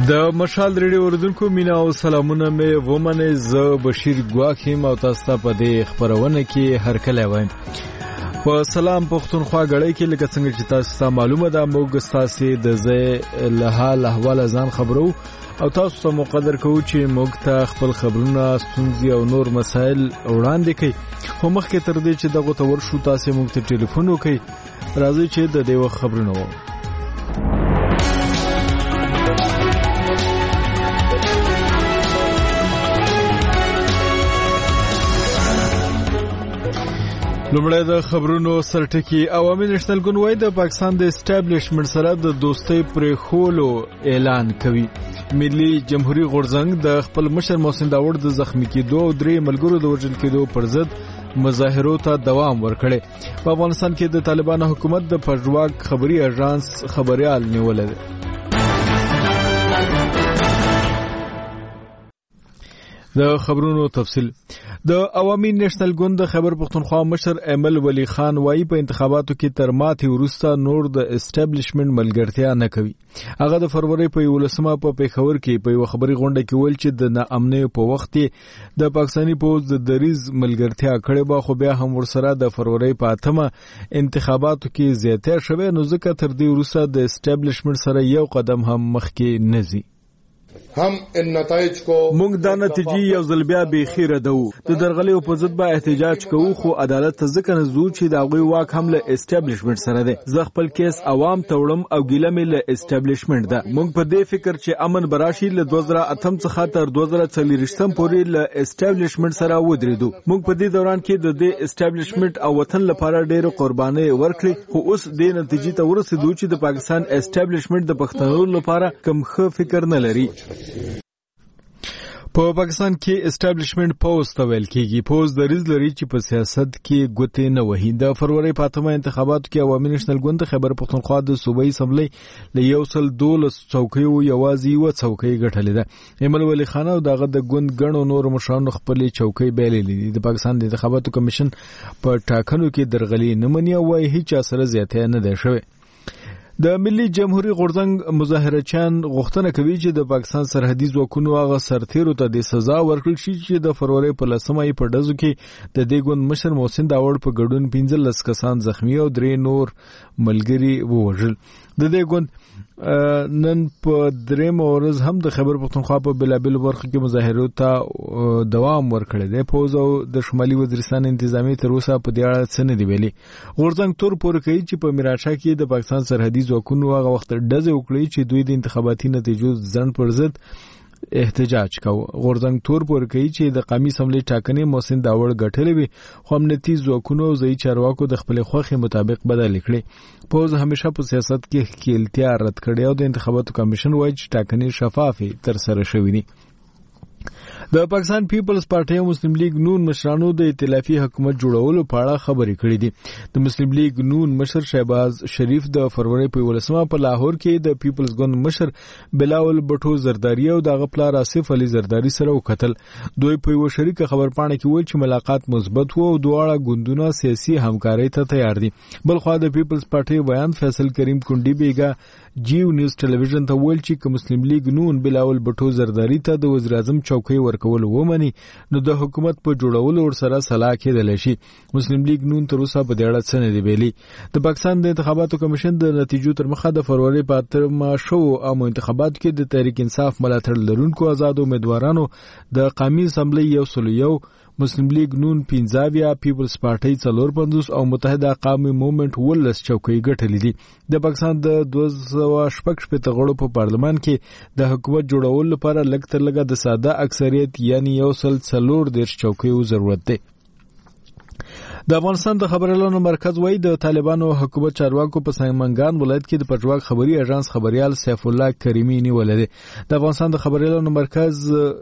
د مشال ریډیو اوریدونکو مینا او سلامونه مې ومنه. زه بشیر ګواخیم او تاسو ته په دې خبرونه کې هرکلی وایم. په سلام پښتونخوا غړی کې لکه څنګه چې تاسو ته معلومه ده موږ تاسو د زه له حال احوال ځان خبرو او تاسو ته مقدر کوو چې موږ ته خپل خبرونه ستونزې او نور مسایل وړاندې کړئ. خو مخکې تر دې چې دغه تور شو تاسو موږ ته ټلیفون وکړئ. راځي چې د دې وخت خبرونه وو. لومړی د خبرونو سرټکی. عوامي نېشنل ګوند وايي د پاکستان د اسټابلیشمنت سره د دوستۍ پرې خولو اعلان کوي. ملي جمهوریت غورځنګ د خپل مشر محسن داوود د زخمی کېدو او درې ملګرو د وژل کېدو پر ضد مظاهرو ته دوام ورکړي. په افغانستان کې د طالبانو حکومت د پژواک خبري اژانس خبريال نیولې ده. د خبرونو تفصیل. د عوامي نېشنل ګوند د خیبر پښتونخوا مشر ایمل ولی خان وايي په انتخاباتو کې تر ماتې وروسته نور د اسټابلیشمنت ملګرتیا نه کوي. هغه د فروری په 11مه په پیښور کې په یو خبري غونډه کې ویل چې د ناامنۍ په وخت کې د پاکستاني پوز د دریز ملګرتیا کړې به، خو بیا هم ورسره د فروری په 8مه انتخاباتو کې زیاتې شوه، نو ځکه تر دې وروسته د اسټابلیشمنت سره یو قدم هم مخکې نه ځي. موږ دا نتیجې یو ځل بیا بېخیره دو. د درغلیو په ضد به احتجاج کوو، خو عدالت ته ځکه نه ځو چې د هغوی واک هم له اسټابلیشمنت سره دی. زه خپل کیس عوام ته وړم او ګیله مې له اسټابلیشمنت ده. موږ په دې فکر چې امن به راشي له 2008 څخه تر 2024 پورې له اسټابلیشمنت سره ودرېدو. موږ په دې دوران کې د دې اسټابلیشمنت او وطن لپاره ډېر قربانۍ ورکړې، خو اوس دې نتیجې ته ورسېدو چې د پاکستان اسټابلیشمنت د پښتنو لپاره کوم ښه فکر نه لري. په پاکستان کې اسټابلیشمنت پوز ته ویل کېږي. پوز دریز لري چې په سیاست کې ګوتې نه وهي. د فروری په 8مه انتخاباتو کې عوامي نېشنل ګوند خیبر پښتونخوا د صوبایي اسمبلی له 112 څوکیو یوازې یو څوکۍ ګټلې ده. ایمل ولی خان او دغه د ګوند ګڼو نور مشرانو خپلې چوکۍ بیللې دي. د پاکستان د انتخاباتو کمیشن په ټاکنو کې درغلي نه مني او وايي هیڅ اثر زیاتې نه دی شوی. د ملي جمهوریت غورځنګ مظاهرچیان غوښتنه کوي چې د پاکستان سرحدي ځواکونو هغه سرتیرو ته د سزا ورکړل شي چې د فروری په 10مه په ډزو کې د دې ګوند مشر محسن داوود په ګډون 15 کسان زخمی او 3 نور ملګري ووژل. د دې ګوند نن په درېم ورځ هم د خیبر پښتونخوا په بلابل برخه کې مظاهرو ته دوام ورکړی دی. پوز او د شمالي وزیرستان انتظامی تر اوسه په دې اړه څه نه دی ویلي. غورځنګ تور پورې کوي چې په میراشا کې د پاکستان سرحدي ځواکونو هغه وخت ډزې وکړي چې دوی د انتخاباتي نتیجو ځنډ پر ضد احتجاج کاوه. غورځنګ تور پورې کوي چې د قومي اسمبلی ټاکنې محسن داوود ګټلې وي، خو امنیتي ځواکونو او ځایي چارواکو د خپل خوښې مطابق بدل کړي. پوز همیشه په سیاست کې ښکیلتیا رد کړې او د انتخاباتو کمیشن وايي چې ټاکنې شفافې ترسره شوې دي. د پاکستان پیپلز پارټي او مسلم لیگ نون مشرانو د ائتلافي حکومت جوړولو په اړه خبرې کړې دي. د مسلم لیگ نون مشر شهباز شریف د فروری په 11مه په لاهور کې د پیپلز ګوند مشر بلاول بټو زرداری او دغه پلار آصف علي زرداری سره وکتل. دوی په یو شریکه خبرپاڼه کې ویل چې ملاقات مثبت وو او دواړه ګوندونه سیاسي همکارۍ ته تیار دي. بلخوا د پیپلز پارټي بیان فیصل کریم کونډي بیګا جیو نیوز ټلویزیون ته ویل چې مسلم لیگ نون بلاول بټو زرداری ته د وزیر اعظم چوکۍ ورکول ومني نو د حکومت په جوړولو ورسره سلا کېدلی شي. مسلم لیگ نون تر اوسه په دې اړه څه نه دی ویلي. د پاکستان د انتخاباتو کمیشن د نتیجو تر مخه د فروری په 8مه شوو عامو انتخاباتو کې د تحریک انصاف ملاتړ لرونکو آزاد امیدوارانو د قومي اسمبلی 101 مسلم لیگ نون 15 پیپلز پارټي 450 او متحده قومي موومېنټ 18 چوکۍ ګټلې دي. د پاکستان د 216 غړو په پارلمان کې د حکومت جوړولو لپاره لږ تر لږه د ساده اکثریت یعنی 140 چوکیو ضرورت دی. د افغانستان د خبريالانو مرکز وايي د طالبانو حکومت چارواکو په سیمنګان ولایت کې د پژواک خبري اژانس خبريال سیف الله کریمی نیولې ده. د افغانستان د خبريالانو مرکز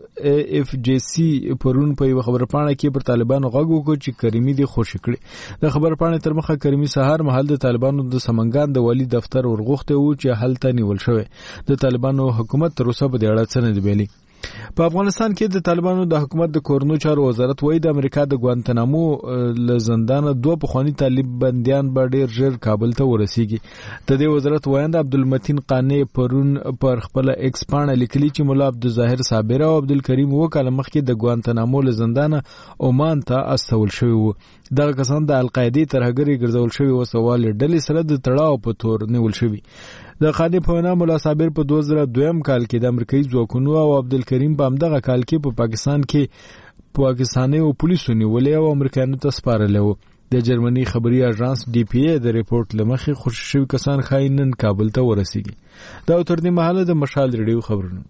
AFJC پرون په یو خبرپاڼه کې پر طالبانو غږ وکړ چې کریمی دی خوشی کړي. د خبرپاڼې تر مخه کریمی سهار مهال د طالبانو د سیمنګان د والی دفتر ورغوښته و چې هلته نیول شوی. د طالبانو حکومت تر اوسه په دې اړه څه نه دی ویلي. په افغانستان کې د طالبانو د حکومت د کورنو چارو وزارت وایي د امریکا د ګوانتنامو له زندان 2 پخوانی طالب بنديان به ډیر ژر کابل ته ورسیږي. د دې وزارت وایند عبدالمتین قانی پرون پر خپل ایکس پاڼه لیکلي چې مولا عبدالظاهر صابر او عبدالکریم وکاله مخکې د ګوانتنامو له زندان عمان ته استول شوی وو. دغه کسان د القاعده ترهګری ګرځول شوی وسوال ډلې سره د تړاو په تور نیول شوی. د قانی په وینا مولا صابر په 2002 کال کې د امریکایي ځواکونو او عبدالکریم په همدغه کال کې په پاکستان کې پاکستاني او پولیسو نیولې او امریکایانو ته سپارل وو. د جرمني خبري اژانس ډي پی ای د ریپورت لمخې خوشی شوی کسان خاینن کابل ته ورسیږي. دا تر دې مهاله د مشال ریډیو خبرونه.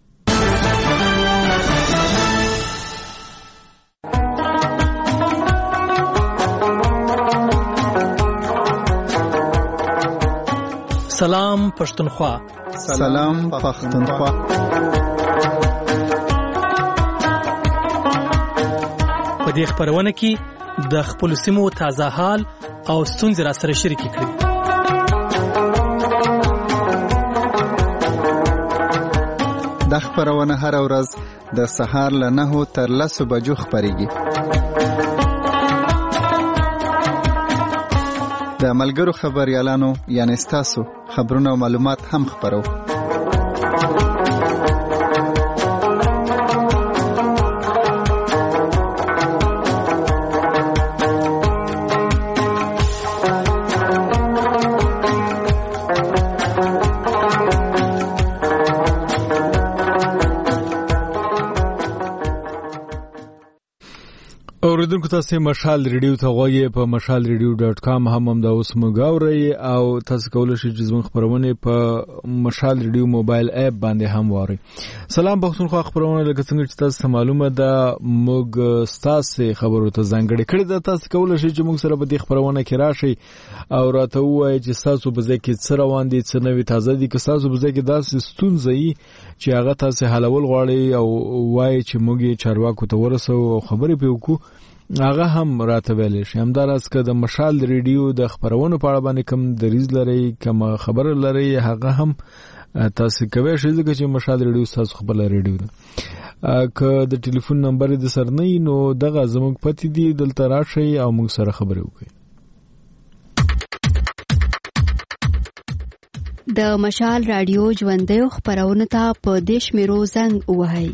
سلام پښتونخوا. سلام پښتونخوا. په دې خبرونه کې د خپل سیمو تازه حال او ستونزې را سره شریک کړئ. د خبرونه هر ورځ د سهار له 9 تر 10 بجو خبريږي. د ملګرو خبريالانو یعنی تاسو خبرونه او معلومات هم خبرو. اوریدونکو تاسو مشال ریډیو ته غوږی په mashalradio.com هم دا اوس مګاوري او تاسو کولای شئ چې زموږ خبرونه په مشال ریډیو موبایل اپ باندې هم واري. سلام پښتونخوا خبرونه لکه څنګه چې تاسو معلومه ده موږ تاسو خبرو ته ځانګړي کړی ده. تاسو کولای شئ چې موږ سره په دې خبرونه کې راشي او راته ووایئ چې تاسو په ځکه څه روان دي څه نوې تازه دي که تاسو په ځکه داسې ستونزې چې هغه تاسو حلول غواړئ او وایي چې موږ چارواکو ته ورسو او خبرې پې وکړو هغه هم راته ویلی شي. همداراز که د مشال ریډیو د خبرونو په اړه باندې کوم دریځ لرئ کوم خبره لرئ هغه هم تاسو کوی شئ ځکه چې مشال ریډیو تاسو خپل ریډیو ده. که د ټلیفون نمبر د سر نه نو دغه زموږ پتی دی دلته راشئ او موږ سره خبرې وکړئ. د مشال رادیو ژوندۍ خبرونه ته په دیش میرو زنګ وهاي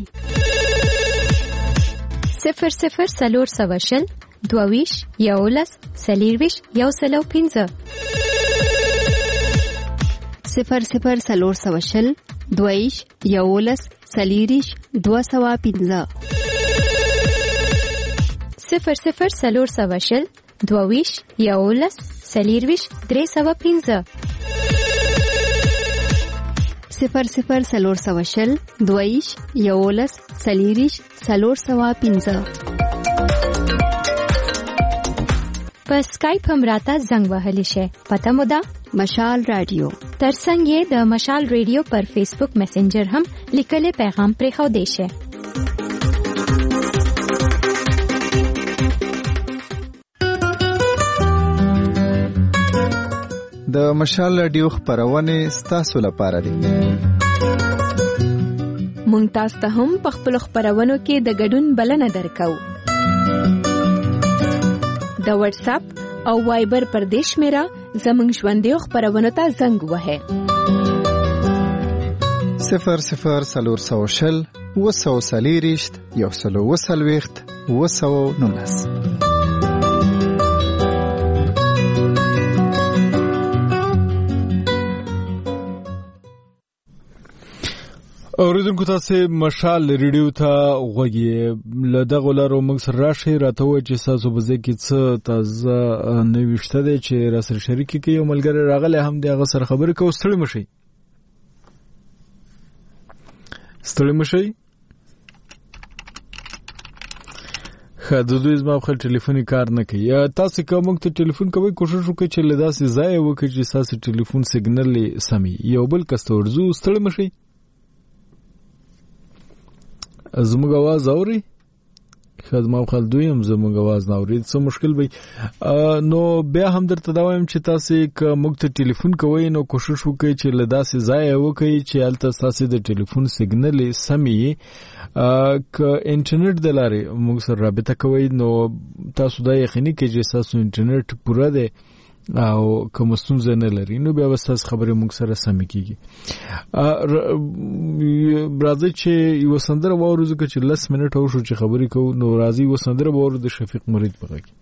00 سلور سواشل دوویش یولس سلیرویش یوسلو 15 00 سلور سواشل دوویش یولس سلیریش 215 00 سلور سواشل دوویش یولس سلیرویش 315 00 سلور سواشل دویش یولس سلیریش 315 په سکایپ هم راته زنګ وهلی شي. پته مو ده مشال رادیو. ترڅنګ یې د مشال ریډیو پر فیسبوک میسنجر هم لیکلي پیغام پرې خو دی شي. د مشال رادیو خبرونه ستاسو لپاره دي. مونږ تاسو ته هم په خپل خبرونو کې د ګډون بلنه درکو. د واتس اپ او وایبر پر دیش میرا زمنګ ژوندۍ خبرونه ته زنګ وهه 00 سلور سواشل وسو سلیریشت یوسلو وسلويخت وسو نونس. اوریدونکو تاسو مشال ریډیو ته غوږی له دغه لارو موږ سره راشي راته وایي چې تاسو به ځکه څه تازه نوښته دي چې را سره شریک کړي او ملګری راغلی هم دغه سره خبرې کوو. ستړي مشي د دوی زما خپل ټلیفوني کار نه کوي. تاسو کوم موږ ته ټلیفون کوي کوشش وکړئ چې له داسې ځای وکړئ چې تاسو ټلیفون سیګنل سمي یو بل کس ته ورزو. ستړي مشي زموږ आवाज اوري شاید ما خپل دویم زموږ आवाज نه اورید څه مشکل وي نو بیا هم درته دا وایم چې تاسو که موږ ته ټلیفون کوئ نو کوشش وکړئ چې له داسې ځایه وکړئ چې هلته ستاسو د ټلیفون سیګنل سمې وي که انټرنیټ د لارې موږ سره رابطه کوئ نو تاسو دا یقیني کړئ چې ستاسو انټرنیټ پوره دی او کوم ستونزه نه لري نو بیا تاسو خبرې موږ سره سمې کیږي راځي چې یو سندره وورو ځکه چې 10 منټه وشو چې خبرې کوو نو راځي یو سندره وورو د شفیق مرید په غږ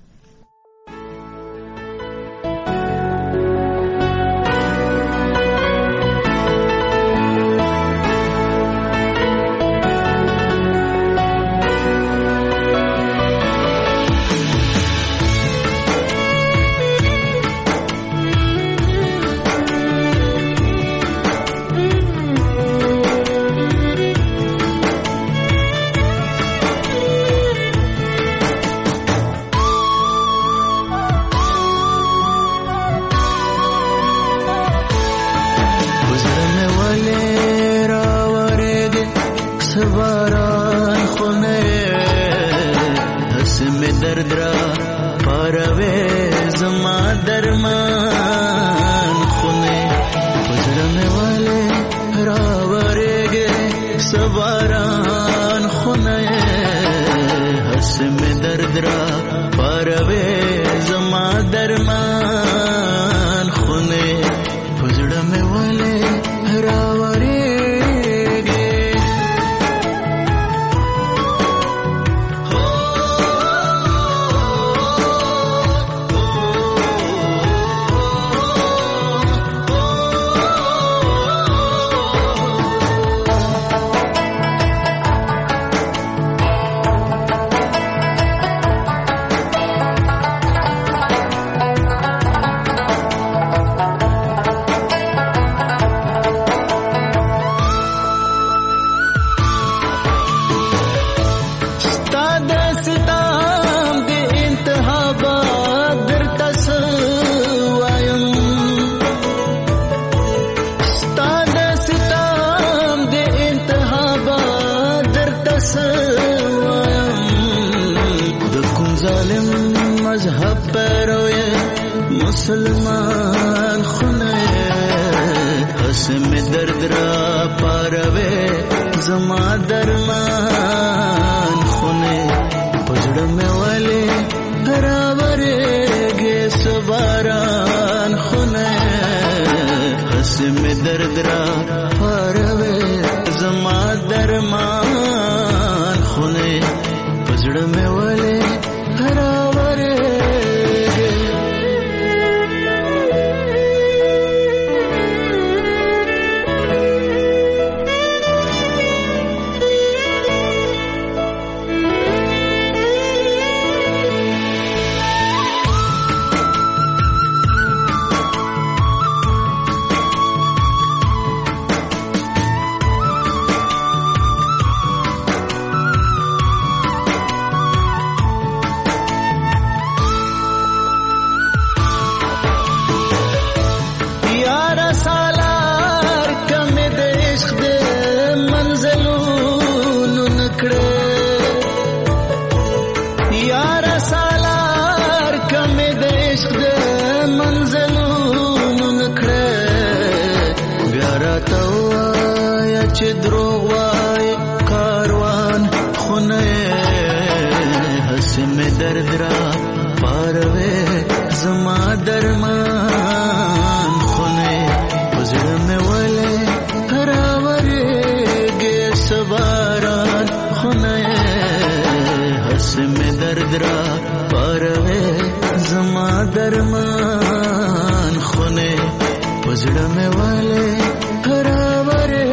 مسلمان خونه حسم درد را پاروے زما درمان خونه پزړه مې والے راورې گے سباران خونه حسم درد را پاروے زما درمان خونه پزړه مې والے راورې درمان خونه پزړه مې والے راوره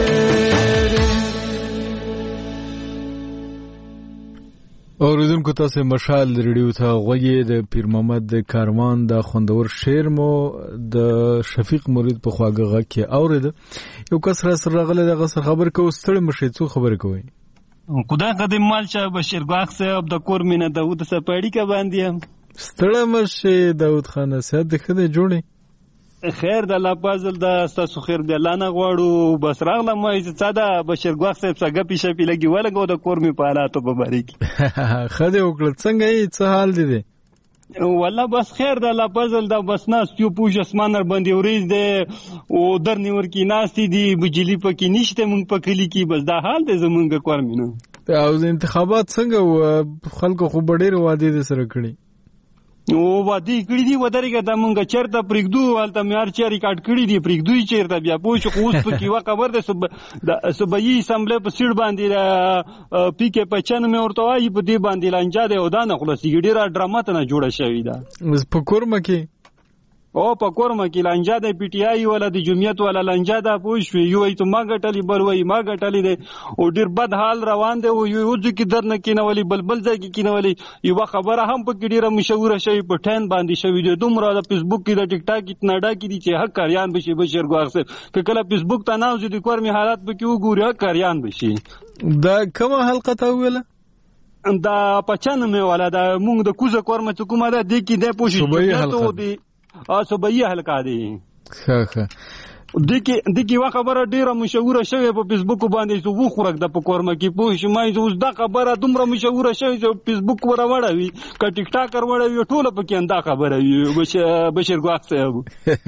اوریدونکو تاسو مشال ریډیو ته غوږی د پیر محمد کاروان د خوندور شعر مو د شفیق مرید په خواږه غږ کې اورید یو کس را سره غل د غسر خبر کو ستړي مشه څو خبر کوي خدای قدیم مال شاه بشیر ګاخ صاحب د کور مینه داوود سپاړی کا باندې ستړي مشه داوود خان صاحب د خدای جوړي خیر د الله فضل د تاسو خیر د الله نه غواړو. بس راغلم چې څه ده بشیر ګواښ صاحب څنګه ګپې شپې لګي ولګو د کور مې په حالاتو په باره کې. ښه دی وکړه. څنګه یې څه حال دی؟ والله بس خیر د الله فضل دا بس ناست یو پوش اسمان ور باندې ورېز دی او در نیور کې ناستې دي بجلی پکې نشته مونږ په کلي کې. بس دا حال دی زمونږ کور مې نو. او انتخابات څنګه خلکو خو ډېرې وعدې سره کړي او وادي کړی دی ودرېګه د مونږ چرته پرېږدو هلته مې هر چا ریکارډ کړی دی پرېږدوی چېرته بیا پوه شو. خو اوس پکې یوه خبر ده د صوبایي اسمبلۍ په سیټ باندې پي کې 95 مې ورته وایي په دې باندې لانجه دی او دا نه خلاصېږي. ډېره ډرامه ته نه جوړه شوې ده په کورمه کې او په کورمه کې لانجه دی. پی ټي آی والا د جمعیت والا لانجه ده پوه شوې. یو وایي ته ما ګټلې بل وایي ما ګټلې دی او ډېر بد حال روان دی. او یو ځای کې در نه کېنولي بل ځای کې کېنولي. یوه خبره هم پکې ډېره مشهوره شوې په ټاین باندې شوې دی. دومره د فیسبوک کې د ټیک ټاک کې نډا کې دي چې حق کاریان بشي بشیر ګواښ صاحب که کله فیسبوک ته ناوځي د کور مې حالات پکې وګوري حق کاریان بشي. دا کومه حلقه ته وویله؟ دا 95 والا دا مونږ د کوزه کور مې چې کومه ده دې کې دی پوه شي صوبایي حلقه دی. ښه دغه یوه خبره ډیره مشهوره شوې په فیسبوک باندې چې وخورک د پکورمه کې پوه شي. ما اوس دا خبره دومره مشهوره شوې چې فیسبوک ور وړوي که ټیک ټاکر وړوي ټوله پکې انده خبره وي بشیر ګواښ صاحب.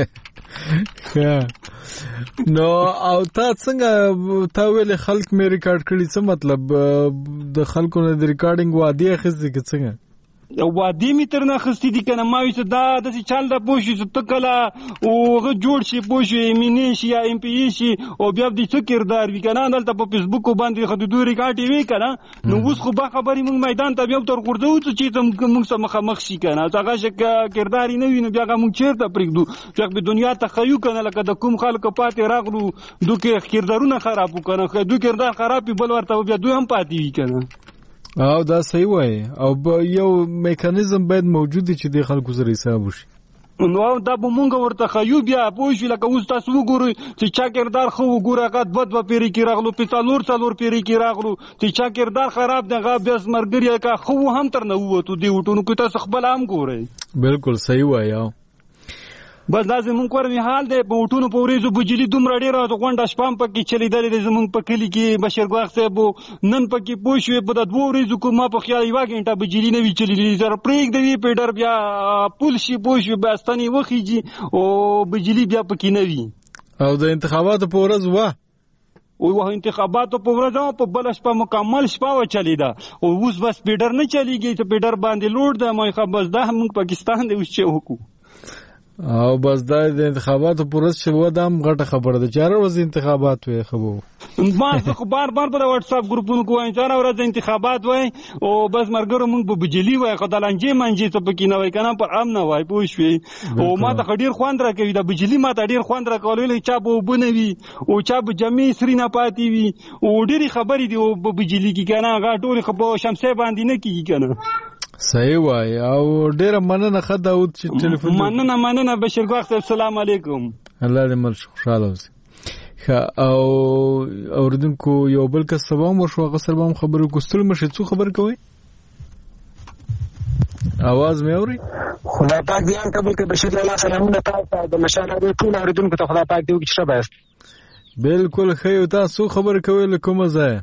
نو او تا څنګه تا ویلې خلک مې ریکارډ کړي څه مطلب د خلکو نه د ریکارډینګ وعدې اخیستې که څنګه؟ وادي می تر نه خستی دي کنه ما وي دا د چال د پوښي چې تکلا او غ جوړ شي پوښي مینې شي یا ام پی شي او بیا د څه کردار وی کنه دلته په فیسبوک باندې خو د دوی ریکارډ وی کنه نو اوس خو به خبرې موږ میدان ته بیا تر ورځو چې موږ سره مخ شي کنه هغه چې کردار نه ویني بیا موږ چیرته پرېږدو چې په دنیا ته خیو کنه لکه د کوم خلک پاتې راغلو دوی کردارونه خراب وکړه دوی کردار خراب بل ورته بیا دوی هم پاتې وی کنه. او دا صحیح وای او یو میکانیزم باید موجود وي چې د خلکو سره حساب وشي. نو دا به مونږ ورته خیو بیا پوه شو لکه اوس تاسو وګورئ چې چا کردار خو وګوره هغه دوه پیری کې راغلو په څلور پیری کې راغلو چې چا کردار خراب دی هغه بیا مرګري کا خو هم تر نه ووتو دی وټونو کې تاسو خپل هم ګورئ. بالکل صحیح وای. بس دا زمونږ کور می حال دی په وټونو په ورځو بجلی دومره ډېره غونډه شپه پکې چلیدلې د زمونږ په کلی کې بشیر ګواښ صاحب نن پکې پوه شوې په د 2 ورځو کې ما په خیال یوه غنټه بجلی نه وي چلیدلې زر پرېږدوي په ډر بیا پول شي پوه شوې بیا ستنې وخیږي او بجلی بیا پکې نه وي. او د انتخاباتو په ورځ او انتخاباتو په ورځ په بل شپه مکمل شپه و چلیدا او اوس بس پیډر نه چلیږي ته پیډر باندې لوړ ده مې خبر ده موږ پاکستان دی اوس چې وکړو او بس دا د انتخاباتو پرس شو دا هم غټه خبره ده. 4 ورځې انتخابات وي خبر ما خو بار په واتس اپ ګروپونو کې وایم 4 ورځې انتخابات وای او بس مرګرو موږ په بجلی وای خو د لانجې منځي ته پکې نه وای کنه پر ام نه وای پوه شوې او ما ته ډیر خوند راکوي د بجلی ما ته ډیر خوند راکول چا به وبنوي او چا به جمعي سری نه پاتې وي او ډېری خبرې دی او په بجلی کې کنه هغه ټول خو په شمسه باندې نه کیږي کنه. صحیح وای او ډیره مننه خد داود چې ټلیفون مننه بشیر ګواښ صاحب السلام علیکم. الله دې مل خوشاله اوسې. او اوردونکو یو بل کس سبا مو شو غسر به خبرو کوستل مشه څو خبر کوي आवाज مې اوري خدای پاک دې ان قبول کړي بشیر الله سلامونه تاسو د مشاله دې ټول اوردونکو ته خدای پاک دې وکړي شبه بالکل خیر تاسو خبر کوي لکه مزه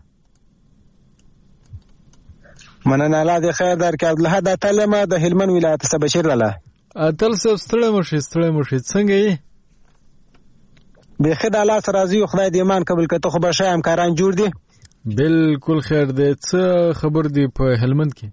مننه الله دې خیر درکړي. عبدالله د تلمه د هلمند ولایت څخه بشیر الله تل څه ستړی مشه څنګه یې د خدای الله سره راضي خدای دې ایمان قبول کړي. ته خو به شای همکاران جوړ دي بالکل خیر دې څه خبر دی په هلمند کې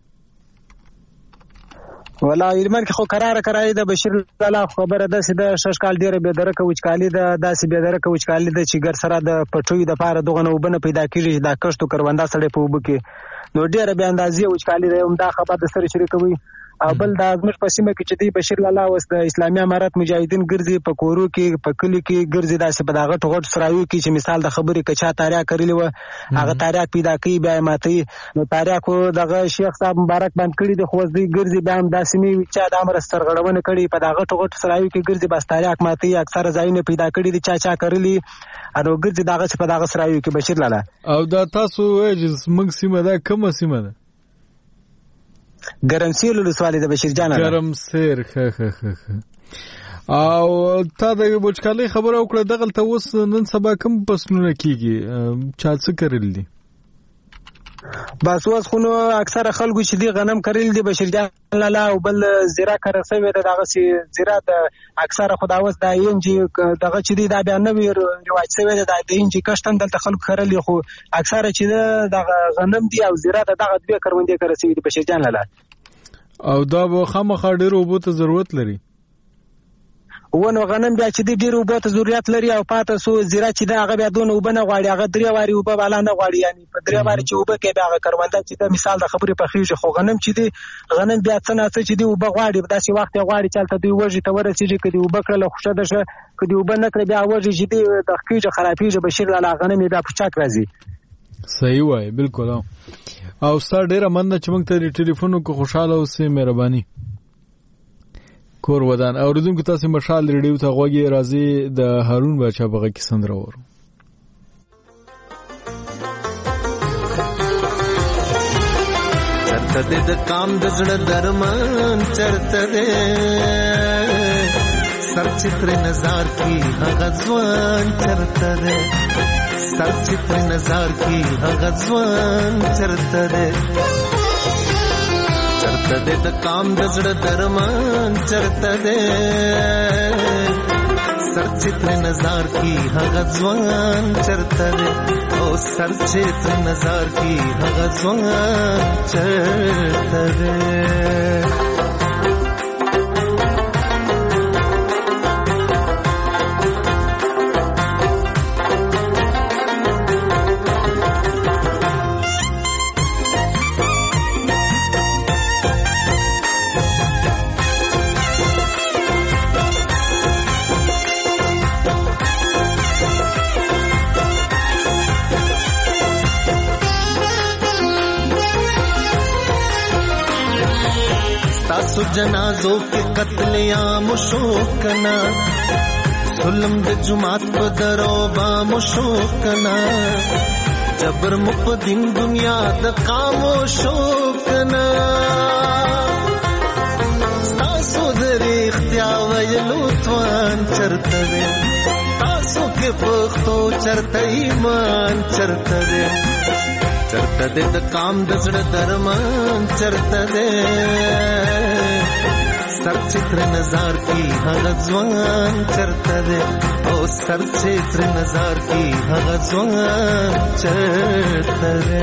ولا هلمند کې خو قرار د بشیر الله خبره ده چې د ششکال ډیره به درکه وچکالي ده داسې به درکه وچکالي ده چې ګر سره د پټوي د پاره دغه نو بنه پیدا کیږي دا کښتو کرواندا سړې په وب کې نو ډیره به اندازې وچکالي ده هم دا خبره د سره شریکوي او بل د ازمش په سیمه کې چې دی بشیر الله وس د اسلامي امارات مجاهدین ګرځي په کورو کې په کلی کې ګرځي داسې په داغه ټغټ سراوي کې چې مثال د خبرې کچا تاریخ کړلی و هغه تاریخ پیدا کوي بیا ماتي نو تاریخ دغه شیخ صاحب مبارک باندې کړی د خوځي ګرځي بیا هم داسې می چې د امر سرغړونه کړي په داغه ټغټ سراوي کې ګرځي بس تاریخ ماتي اکثر ځایونه پیدا کړي دي چا کړلی او ګرځي داغه په داغه سراوي کې بشیر الله او دا تاسو چې موږ سیمه ده کومه سیمه ده ګرمسیر ولسوالۍ د بشیر جان ګرمسیر او تا د وچکالۍ خبره وکړه دغلته اوس نن سبا کوم فصلونه کیږي چا څه کړل دي؟ بس اوس خو نو اکثره خلکو چې دی غنم کرل دي بشیر جان لاله او بل زیرا کړه سوی دغه سي زیرا د اکثره خداوس د انجی دغه چې دی دا بیا نوې رواج سوی د انجی کشتن دلته خلکو کرل خو اکثره چې دغه غنم دی او زیرا دغه دوه کروندې کړه سوی د بشیر جان لاله او دا به خامخا ډېر اوبو ته ضرورت لري. ونه غنم بیا چې دی ډېر اوبو ته ضرورت لري او پاته سو زیرا چې دا هغه بیا دونه اوبه نه غواړي هغه درې واري اوبه بالا نه غواړي یعنی په درې واري چې اوبه کې بیا هغه کرونده چې د مثال د خبرې په خېږي خو غنم چې دی غنم بیا څه نه څه چې دی اوبه غواړي داسې وخت غواړي چې تلته دی وږي ته ورسېږي کدي اوبه کړل خوشا ده شه کدي اوبه نه کړ بیا وږي چې دی د خېږي خرابېږي بشیر لاله غنم بیا په چاک راځي. صحیح وای بالکل. او ستاسو ډیره مننه چې موږ ته ټلیفون کو خوشاله اوسئ مهرباني کور ودان. اوریدونکو تاسو مشال ریډیو ته غوږی راځي د هارون بچا بغه کې سندره ورو. چرته د کام د زړه درمان چرته ده سر چتر نظر کی هغه ځوان چرته ده سر چتر نظر کی هغه ځوان چرته ده چرته ده د کام د زړه درمان چرته ده سر چتر نظر کی هغه ځوان چرته ده او سر چتر نظر کی هغه ځوان چرته ده. تاسو جنازو کې قتل عام شو کنا ظلم د جماعت په درو با مشو کنا جبر مقدم دنیا د خاموشو کنا تاسو د اختیار ویلو توان چرته ده تاسو کې پختو چرته ایمان چرته ده چرته ده د کام د زړه درمان چرته ده سر چتر نظر کی هغه ځوان چرته ده او سر چتر نظر کی هغه ځوان چرته ده.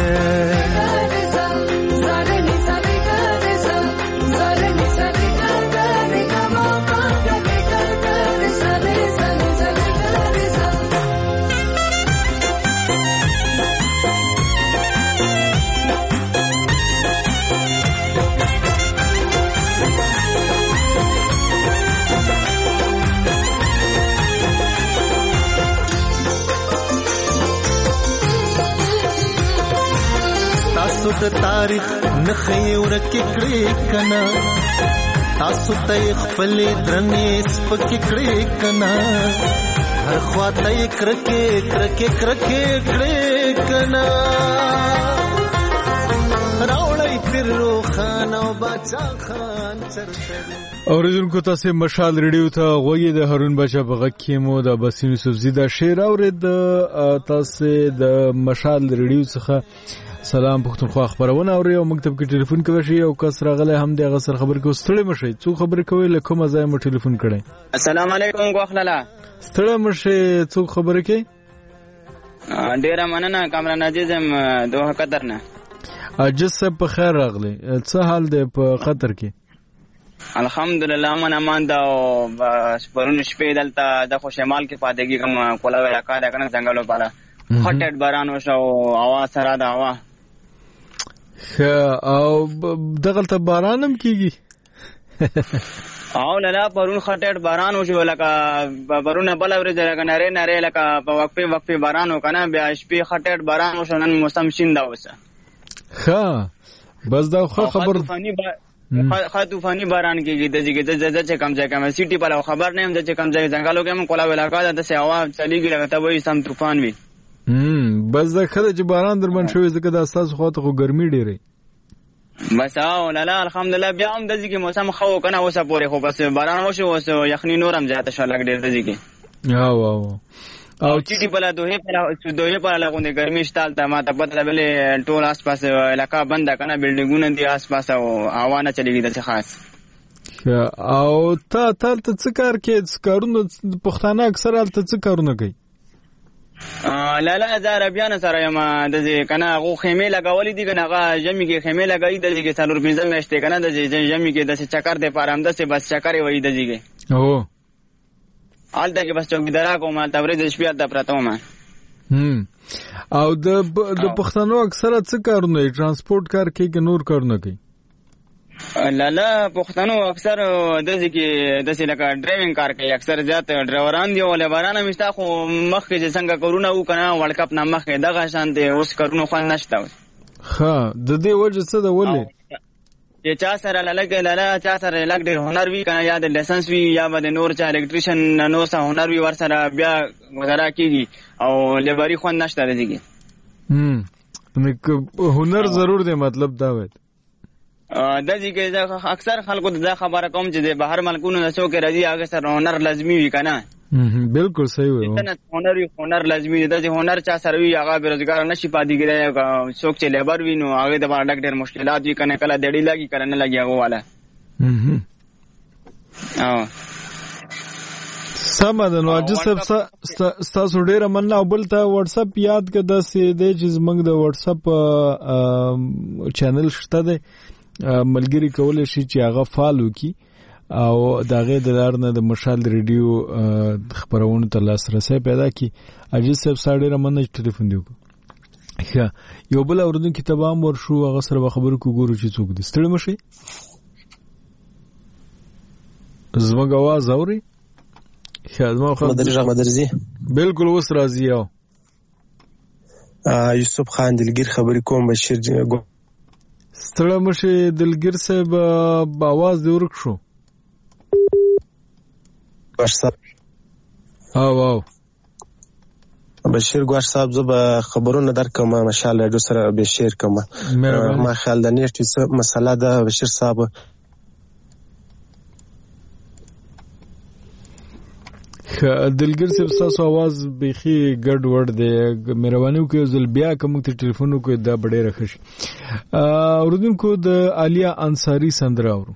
تاسو د تاریخ نخې ورکې کړې کنا تاسو ته خپل درنې سپک کړې کنا هر خواته کرکې کرکې کرکې کړې کنا راوړې تیرو خان او بچا خان چرته. اوریدونکو تاسو مشال ریډیو ته غوږی د هارون بچا بغه کې مو د بسین یوسف زیدا شعر اورید. تاسو د مشال ریډیو څخه سلام پښتونخوا خبرونه اوري او مکتب کې ټلیفون کوي شي او کس راغله هم د غسر خبر کو ستړي مشي څو خبر کوي لکه مزه مو ټلیفون کړي. السلام علیکم غوخلالا ستړي مشي څو خبر کوي ډیره مننه کامران عزیزم دوه قطر نه عجز صاحب په خیر راغلی څه حال دی په قطر کې؟ الحمدلله من امان دا پرون شپې دلته د خو شمال کې پاتېږي کوم کولا علاقہ ده کنه ځنګلو پاله خټټ باران وشو اوا سره دا اوا او دغلته بارانم کیږي او لاله پرون خټټ باران وشو لکه پرون بل ورځ لکه نری نری لکه په وقفه باران وکنه بیا شپې خټټ باران وشو نن موسم شیندا وسه ها بس دا خبر طوفاني باران کیږي د چې کم ځای کم سیټي په خبر نه هم د چې کم ځای ځنګلو کې هم کولا علاقہ ده د سیوا چلیږي لکه ته وایي سم طوفان وي بس دا خله چې باران درمن شوی ځکه د اساس خواته خو ګرمي ډیره بس لاله الحمدلله بیا هم د ځکه موسم خو کنه اوسه پورې خو بس باران وشو اوس یخنی نورم زیاته شو لګ ډیر د ځکه او چټي په دوه په لغونه ګرمي شتال ته ما ته پته بلې ټول آس پاس علاقہ بند کنه بلډینګونه دي آس پاس او هوا نه چلیږي د خاص او ته څه کار کې کارونه پښتانه اکثر حالت څه کارونه کوي لاله د عربیان سره یم د کنه غو خیمه لګولې دي کنه هغه جمی کې خیمه لګای د دې څلور پنځه میاشتې کنه د جمی کې د چکر د پارام د بس چکر وي د دې او حالت کې بس چوکیدارا کومه تبرید شپې د پراتو ما او د پښتنو اکثر څه کارونه ترانسپورت کار کوي که نور کارونه کوي لاله پښتنو اکثر د ځکه د لکه ډرایوینګ کار کوي اکثر زیات ډرایوران دی او لبارانه مستا خو مخکې چې څنګه کورونه وکنه ورلد کپ نه مخکې دغه شان دی اوس کارونه خو نشته ها د دې وجه څه د ولې چې چا سره لاله چا سره لګ ډیر هنر وی کنه یا د لایسنس وی یا د نور چا الکتریشن نو سه هنر وی ور سره بیا گزاره کیږي او لباری خو نشته دی هنر ضرور دی مطلب دا وایي د دې اکثر خلکو د خبره کوم چې د بهر ملکونو د څوک راځي هغه سره هنر لازمي وي کنه بالکل صحیح وي هنر لازمي دی د هنر چا سره وي هغه بیروزګار نشي پاتې کېږي څوک چې لیبر وي نو هغه د باندې ډېر مشکلات وي کنه کله ډېری لګي کله نه لګي هغه والا سم ده نو اجازه صاحب تاسو ډېر مننه او بل ته واتس اپ یاد کړه د چې زمنګ د واتس اپ چینل شته دی ملګری کولای شي چې هغه فالو کی او دغه د لارنه د مشال ریډیو خبرونه ته لاسرسي پیدا کی اجازه صاحب ساډه رمنه ټلیفون دیو یو بل اوردون کتاب هم ورشو هغه سره خبرو کو ګورو چې څوک دي ستړي مشي زموږ आवाज اوري خدمت خو مدرزي بالکل وس راضي یو یوسف خان دلګر خبرې کوم بشیر ستړي مشي دلګر صاحب आवाज دی ورک شو او بشیر ګوار صاحب زه به خبرونه درکم ماشاءالله د سره به شیر کوم ما خیال د نیټ څه مسله ده بشیر صاحب دلګر صاحب تاسو आवाज بيخي ګډ وډ دی مهرباني وکړئ زل بیا کوم ته ټلیفون وکړئ دا ډېر ښه شي اوردونکو د عالیه انصاری سندره اورو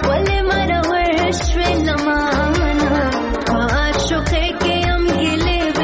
Gile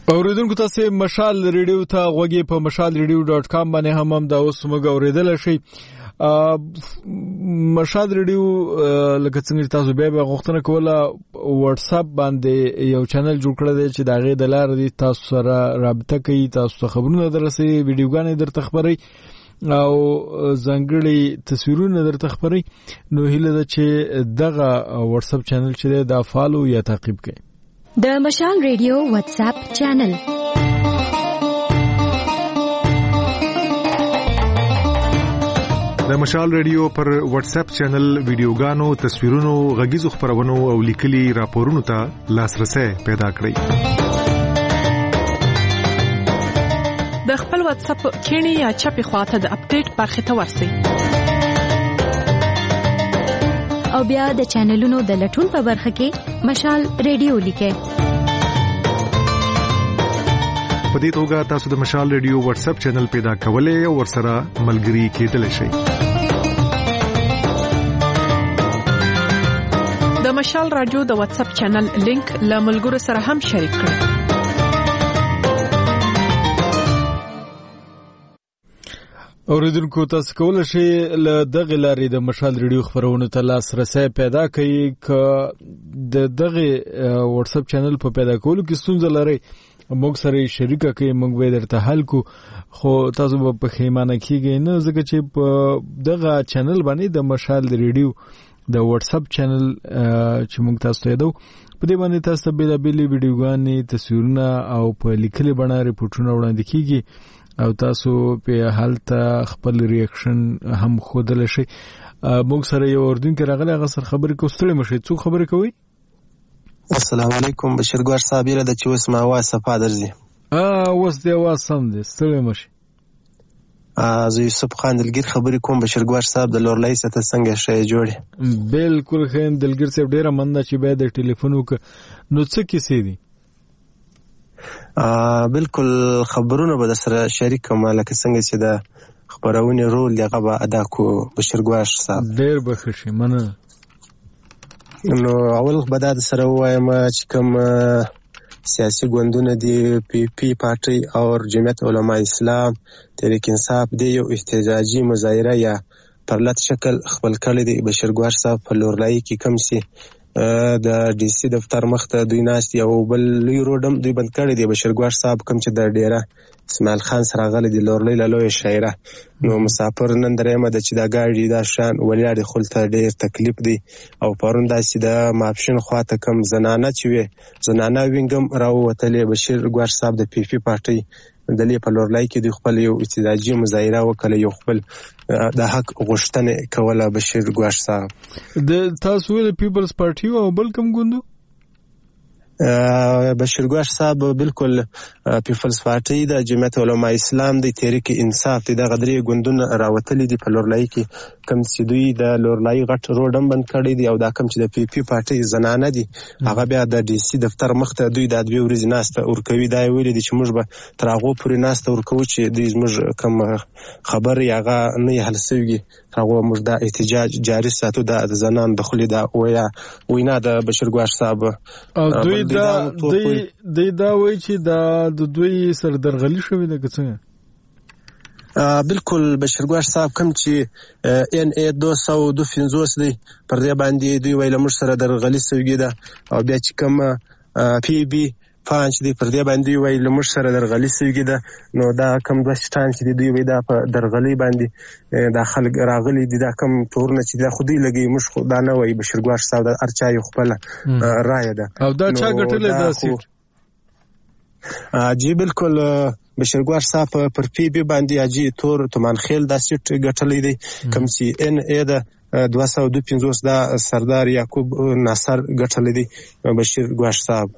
اوریدونکو تاسو مشال ریډیو ته غوږی په mashalradio.com باندې هم دا اوس موږ اوریدل شي. مشال ریډیو لکه څنګه تاسو به غوښتنه کوله واتس اپ باندې یو چینل جوړ کړی دی چې دا غي د لار دي تاسو سره رابطه کوي، تاسو خبرونه درسي، ویډیوګانې درته خبري او ځانګړي تصویرونه درته خبري. نو هیله ده چې دغه واتس اپ چینل چې دا فالو یا تعقیب کړئ. د مشال ریډیو واتس اپ چینل د مشال ریډیو پر واتس اپ چینل ویډیوګانو، تصویرونو، غږیزو خبرونو او لیکلي راپورونو ته لاسرسي پیدا کړئ. د خپل واتس اپ کینی یا چپی خواته د اپډیټ برخه ته ورسئ او بیا د چینلونو د لټون په برخه کې مشال ریډیو لیکئ. په دې توګه تاسو د مشال ریډیو واتس اپ چینل پیدا کولای او ورسره ملګری کېدلی شئ. د مشال رادیو د واتس اپ چینل لینک له ملګرو سره هم شریک کړئ. اوریدونکو تاسو کولای شئ له دغه لارې د مشال ریډیو خبرونو ته لاسرسي پیدا کړئ. ک د دغه واتس اپ چینل په پیدا کولو کې ستونزه لرئ موږ سره شریک کړئ، موږ به درته حل کو. خو تاسو به پښیمانه کیږئ نه، ځکه چې په دغه چینل باندې د مشال ریډیو د واتس اپ چینل چې موږ تاسو ته یادو په دې باندې تاسو به د بیل ویډیوګانې، تصویرونه او په لیکلي بڼه ریپورتونه وړاندې کیږي او تاسو په حالت خپل ریاکشن هم خودل شي. موږ سره یو اردوونکو راغلی، هغه سره خبرې کوستړې مشه. څو خبرې کوي؟ السلام علیکم بشیر ګوار صاحب، یره د چې اوس ما आवाज صفا درځي. اوس دی आवाज سم دی، ستړې مشه. زه یوسف خان دلګیر خبرې کوم. بشیر ګوار صاحب د لورلای سره څنګه شې جوړه؟ بالکل خین دلګیر صاحب ډیره مننه چې به د ټلیفون وک. نو څه کیسې دي؟ بالکل خبرونه به سره شریک کوم، لکه څنګه چې د خبرونه رول دغه به ادا کو. بشیر ګواش صاحب ډیر بخښي مننه. نو اول به دا سره وایم چې کوم سیاسي ګوندونه دي، پی پی پارټي او جمعیت علماء اسلام، تحریک انصاف دی، یو احتجاجي مظاهره یا پرلط شکل خپل کړی دی. بشیر ګواش صاحب په لورلای کې کم سي د ډي سي دفتر مخته دوی ناست یو بل لوی روډم دوی بند کړی دی. بشیر ګواش صاحب کوم چې د ډیره اسماعیل خان سره غلي دی لورلۍ له لوی شاعره. نو مسافر نن درېمه د چې دا گاډي دا شان ولیاړي خلته ډیر تکلیف دی. او پرون داسې د ماپشن خواته کم زنانه چې وي زنانه وینګم راووتلې. بشیر ګواش صاحب د پی پی پارټي د لې په لورلای کې د خپل یو احتجاجي مظاهره وکړه، یو خپل د حق غوښتنه کوله. بشیر ګواش صاحب د تاسو د پیپلز پارټي او بل کوم ګوندو؟ بشیر ګواش صاحب بالکل پیپلز پارټي د جمعیت علماء اسلام د تحریک انصاف د غدري ګوندونه راوتلي دي په لورلای کې. کم چې دوی د لورلای غټ روډم بند کړی دی او دا کم چې د پی پی پارټي زنانه دي هغه بیا د ډي سي دفتر مخته دوی د دوی ورځ ناسته ورکوي. دا ویل دي چې موږ به تر هغه پورې ناسته ورکو چې دوی موږ کوم خبر یاغه نه حل سوي هغه موږ د احتجاج جاری ساتو. د زنان د خلې دا وینا د بشیر ګواش صاحب او دوی دا وایي چې د دوی سر درغلي شوی ده که څنګه؟ بالکل بشیر ګواش صاحب کوم چې ان ای 250 دی پر دې باندې دوی ویل موږ سره درغلي سوي ده. او بیا چې کوم پی بی پانچ دی پر دې باندې ویل موږ سره درغلي سوي ده. نو دا کوم د شتان چې دوی وی دا په درغلي باندې دا خلک راغلي دي، دا کوم تورنه چې دا خودي لګي موږ خو دا نه وایي. بشیر ګواش صاحب د ارچا یو خپل رائے ده. او دا چا ګټلې ده سیټ؟ جی بالکل بشیر ګواش صاحب پر پی بی باندې اجي تور تومان خیل دا سیټ ګټلې دي. کوم چې ان ای ده 252 دا سردار یعقوب ناصر ګټلې دي. بشیر ګواش صاحب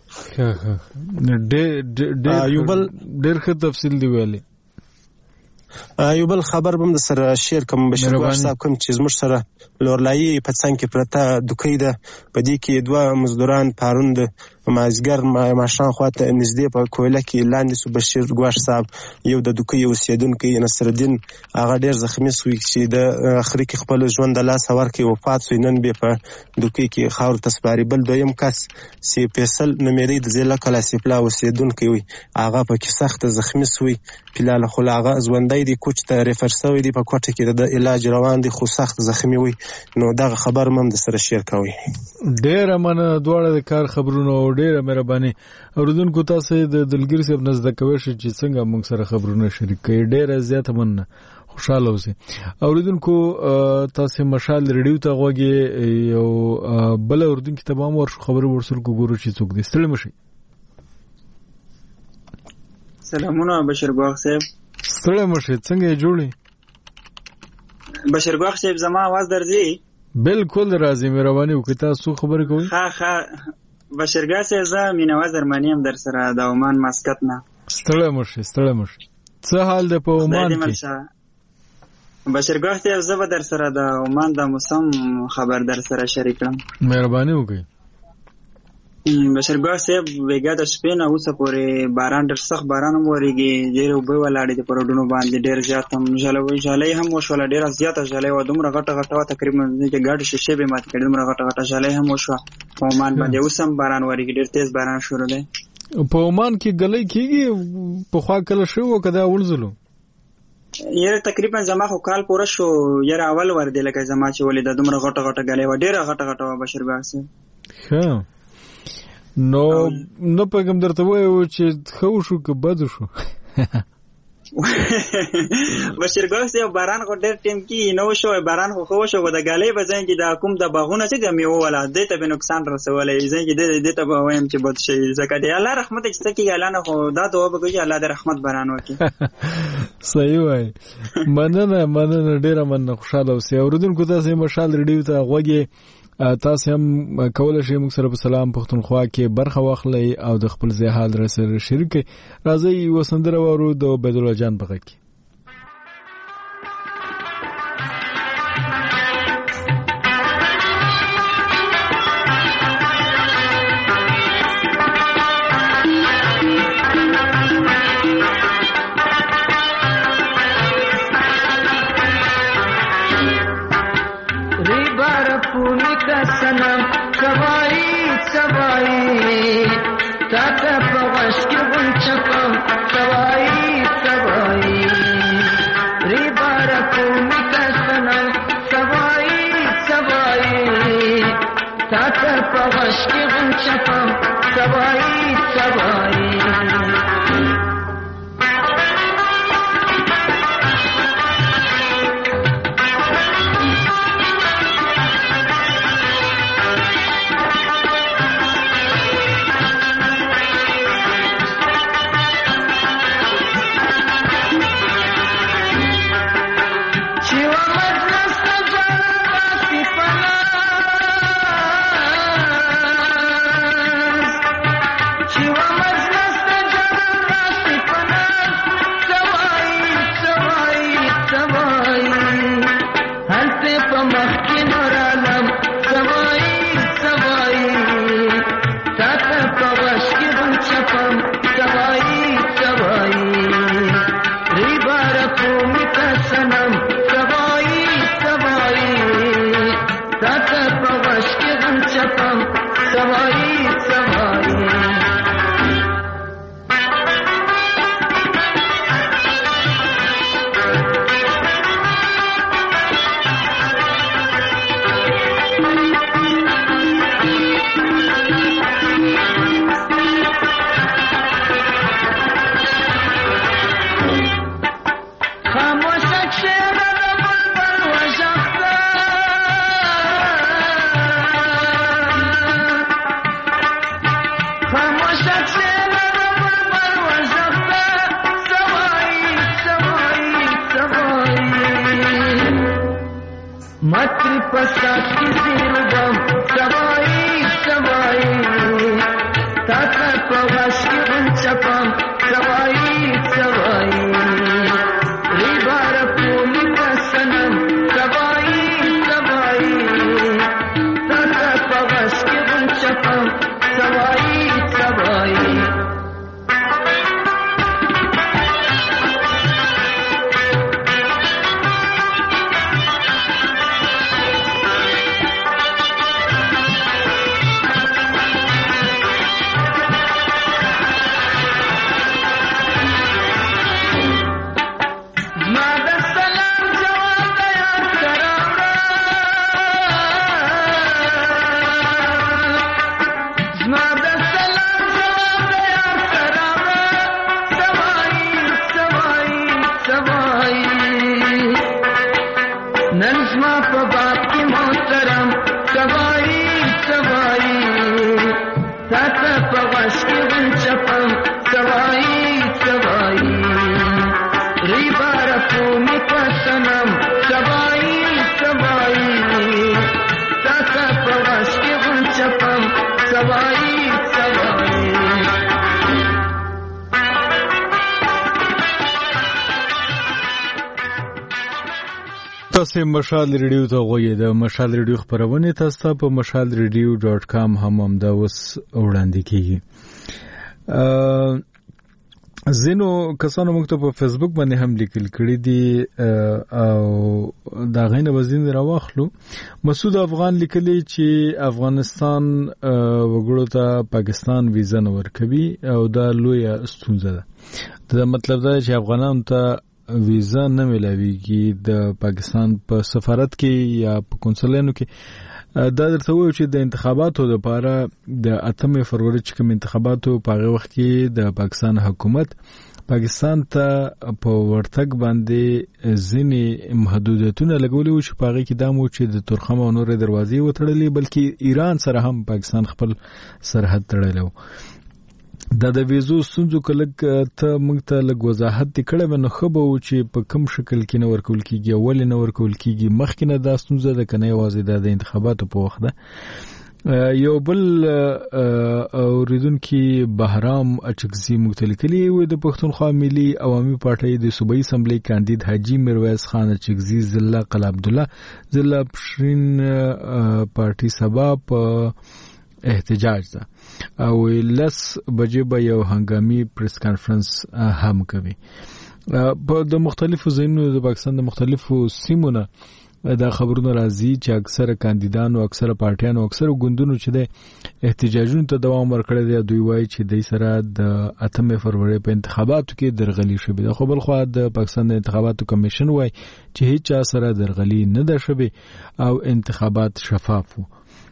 ډېر ښه تفصیل دی ویلي. یو بل خبر بم د سره شیر کوم. بشیر ګواش صاحب کوم چې زموږ سره لورلایي په څنګ کې پرته دوکې ده، په دې کې دوه مزدوران پاروند مازګر ماښام خواته نږدې په کویله کې لاندې سو بشیر ګواښ صاحب یو د دوکۍ اوسیدونکی نصرالدین هغه ډېر زخمي شوی چې د اخري کې خپل ژوند د لاسه ورکړي وفات شوی. نن بیا په دوکۍ کې خاورو ته سپاري. بل دویم کس چې فیصل نومېدی د ضلع کلاسیپلا اوسیدونکی وي هغه پکې سخت زخمي شوی. فلحال خو هغه ژوندی دی کوچ ته ریفر شوی دی په کوټه کې د علاج روان دی خو سخت زخمي وي. نو دغه خبر هم د سره شیر کوي. ډېره مننه دواړه د کار خبرونه او ډېره مهرباني. اوریدونکو تاسو د دلګر صاحب نه زده کوئ چې څنګه موږ سره خبرونه شریک کړئ. ډېره زیاته مننه. خوشاله اوسئ. اوریدونکو تاسو مشال ریډیو ته غوږی یو بل اوریدونکو ته به ورشو خبرو ورسول کو ګورو چې څوک دي. ستړي مشي. سلامونه بشیر ګواخ صاحب. ستړي مشي. څنګه جوړی؟ بشیر ګواخ صاحب زما आवाज درځي؟ بالکل راځي. مهرباني وکړئ تاسو خبرې کوئ. ها بشیر ګواخ صاحب زه مینواز ارمانی هم در سره د عمان مسقط نه. ستړي مشي. څه حال دی په عمان کې؟ بشیر ګواخ صاحب زه به در سره د عمان د موسم خبر در سره شریک کړم. مهرباني وکړئ. بشیر ګواخ صاحب ویګا د شپې نه اوسه پورې باران ډېر سخت باران هم ورېږي. ډېرې اوبه ولاړې دي په روډونو باندې. ډېر زیات هم ژلۍ هم وشوله. ډېره زیاته ژلۍ وه. دومره غټه غټه وه تقریبا چې ګاډي شیشې به یې ماتې کړې. دومره غټه غټه ژلۍ هم وشوه په عمان باندې. اوس هم باران ورېږي. ډېر تیز باران شروع دی. په عمان کې ګلۍ کېږي؟ پخوا کله شوی وه که دا ونځلو؟ یاره تقریبا زما خو کال پوره شو. یاره اول ور دی لکه زما چې ولیده. دومره غټه غټه ګلۍ وه. ډېره غټه غټه وه بشیر ګواخ صاحب. ښه نو نه پکم درته وایو چې ښه شو که بد شو. بشیر ګواخ صاحب باران خو ډېر ټیم کې نه وشوی. باران خو ښه وشو. د ګلۍ په ځای کې د کوم د باغونه چې د میوو والا دې ته به نقصان رسولی. ځای کې دې ته به وایم چې بد شي. ځکه د الله رحمت چې څه کېږي الله نه خو دا دعا به کوي چې الله د رحمت باران وکړي. صحیح وایي. مننه ډېره مننه. خوشحاله اوسئ. اورېدونکو تاسې مشال ریډیو ته غوږ تاسو هم کولای شئ موږ سره په سلام پښتونخوا کې برخه واخلئ او د خپل ځای حال را سره شریک کړئ. راځئ وسندره واورو د عبیدالله جان په غږ کې. सनम सवाई ताता पवश के गुंचकम सवाई रे बारको मिका सनम सवाई ताता पवश के गुंचकम Sawai matri pasat ki zilgam sawai tata pawash ki unchapam sawai ribar puli ka sanam sawai tata pawash ki unchapam sawai نظما په باب کې محترم سوای سوای تاته په واش کې ونچپم سوای سوای ریبار په می پسنم سوای سوای تاته په واش کې ونچپم سوای سوای تاسو مشال ریډیو ته غوږی د مشال ریډیو خبرونه تاسو په mashalradio.com هم دا وس وړاندې کیږي. زینو کسانو موږ ته په فیسبوک باندې هم لیکل کړي دي او دا غینه وزین راوخلو. مسعود افغان لیکلی چې افغانستان وګړو ته پاکستان ویزا نه ورکوي او دا لوی ستونزه ده. دا مطلب دا چې افغانانو ته ویزا نه ملاويږي د پاکستان په سفارت کې یا په کنسولانو کې. دا درته وایي چې د انتخاباتو لپاره د 8 فروری چې کوم انتخاباتو په هغه وخت کې د پاکستان حکومت پاکستان ته په ورتګ باندې ځینې محدودیتونه لګولې و چې په هغه کې دا مو چې د ترخم او نور دروازې وتړلې بلکې ایران سره هم پاکستان خپل سرحد تړلی و. دا د ویزو ستونزو کله ته موږ ته لږ وضاحت کړه نو خو به و چې په کوم شکل کې نه ورکول کیږي ولې نه ورکول کیږي مخکې نه دا ستونزه ده کنه یوازې د انتخاباتو په وخت ده. یو بل اوریدونکو بهرام اچکزي مختلکلی و د پښتونخوا ملي عوامي پارټۍ د صوبایي اسمبلی کاندید حاجی میرویس خان اچکزي ضلع قلعه عبد الله ضلع پښین پارټي سبا په احتجاج ده او لس بجې به یو هنګامي پریس کانفرنس هم کوي. په د مختلفو ځایونو د پاکستان د مختلفو سیمونو دا خبرونه راځي چې اکثره کاندیدانو اکثره پارټیانو اکثره ګوندونو چې د احتجاجونو ته دوام ورکړی دی دوی وایي چې د سره د 8 فروری په انتخاباتو کې درغلي شوې ده. خو بل خو د پاکستان د انتخاباتو کمیشن وایي چې هیڅ چا سره درغلي نه ده شوې او انتخابات شفاف وو.